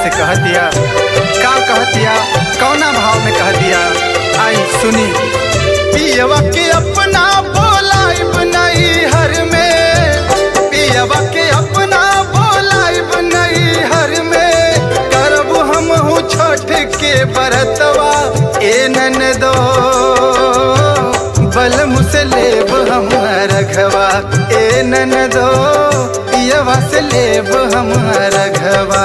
से कह दिया का कह दिया कौना भाव में कह दिया आई सुनी। पियवा के अपना बोलाइब नहीं हर में, पियवा के अपना बोलाइब नहीं हर में, करब हमहू छठ के बरतवा ए ननदो, बलम से लेब हम रघवा ए ननदो, पियवा से लेब हम रघवा।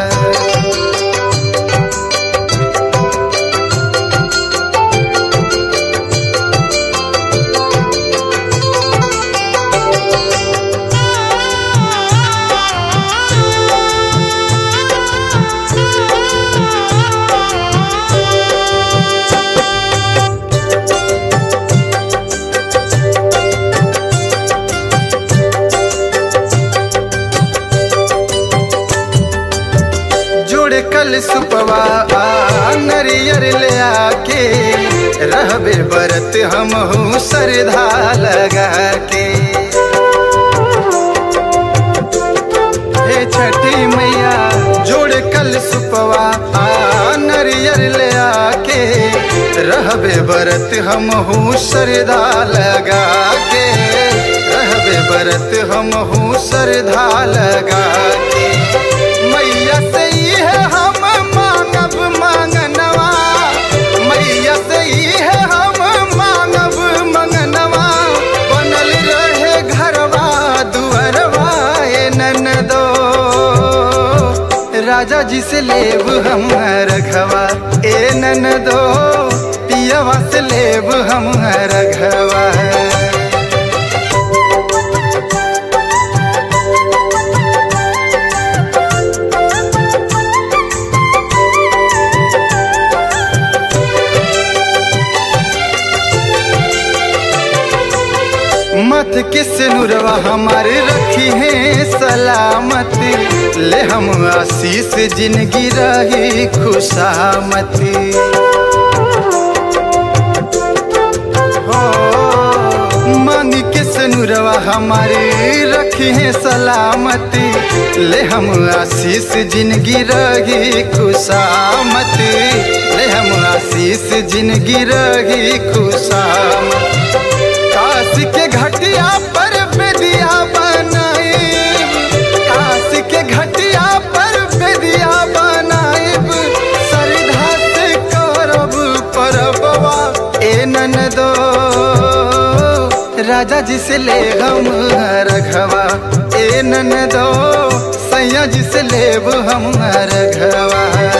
कल सुपवा नरियर ले आके रहबे बरत हमहू सरधा लगा के। हे छठी मैया जोड़ कल सुपवा नरियर ले आके रहबे बरत हमहू सरधा लगा के, रहबे बरत हमहू सरधा लगा के। मैया से है हम मांगब मांगनवा, मैया से है हम मांगब मंगनवा, बनल रहे घरवा दुअरवा ए ननदो, राजा जी से लेब हम रघवा ए ननदो, पियवा से लेब हम रघवा। मत किस नुरवा हमारे रखी है सलामत, ले हम आशीष जिंदगी रही खुशामती। हो मांग किस नुरवा हमारे रखी है सलामती, ले हम आशीष जिंदगी रही खुशामती, ले हम आशीष जिंदगी रही खुशामती। काशी के घटिया पर बेदिया बनाइब, काशी के घटिया पर बेदिया बनाइब, श्रद्धा से करब परबवा ए ननदो, राजा जी से ले हम रघवा ए ननदो, सैया जी से लेब हम रघवा।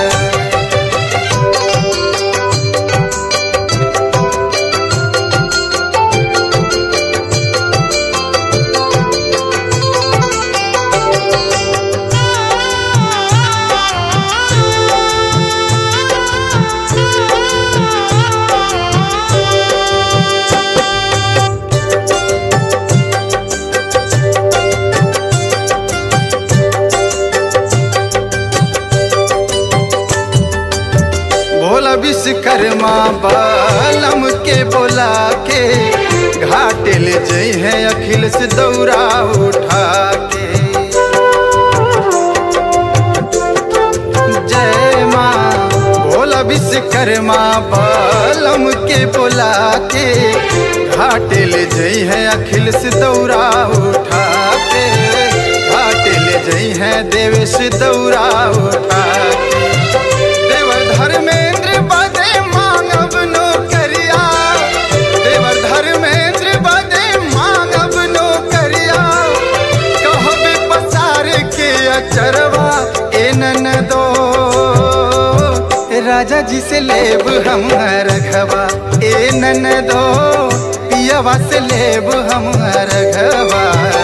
भोला विश्वकर्मा बालम के बोला के, घाट ले जई है अखिल से दौरा उठा के। जय माँ भोला विश्वकर्मा बालम के बोला के, घाट ले जई है अखिल से दौरा उठा के, घाट ले जई है देवेश दौरा उठा के। देवर धर्मेंद्र बदे मांगब नौकरिया, देवर धर्मेंद्र बदे मांगब नौकरिया, कहबे पसार के अचरवा ए ननदो, राजा जी से लेब हम रघवा ए ननदो, पियवा से लेब हम रघवा।